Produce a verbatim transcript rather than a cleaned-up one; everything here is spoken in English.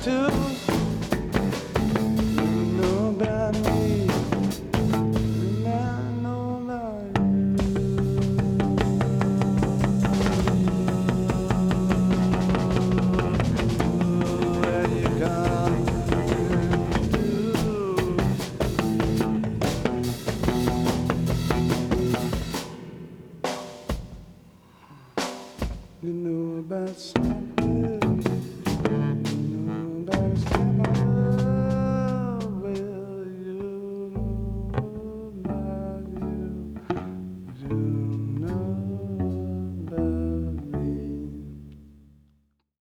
too. You know about me, and I know about you. Where you come to? You know about some.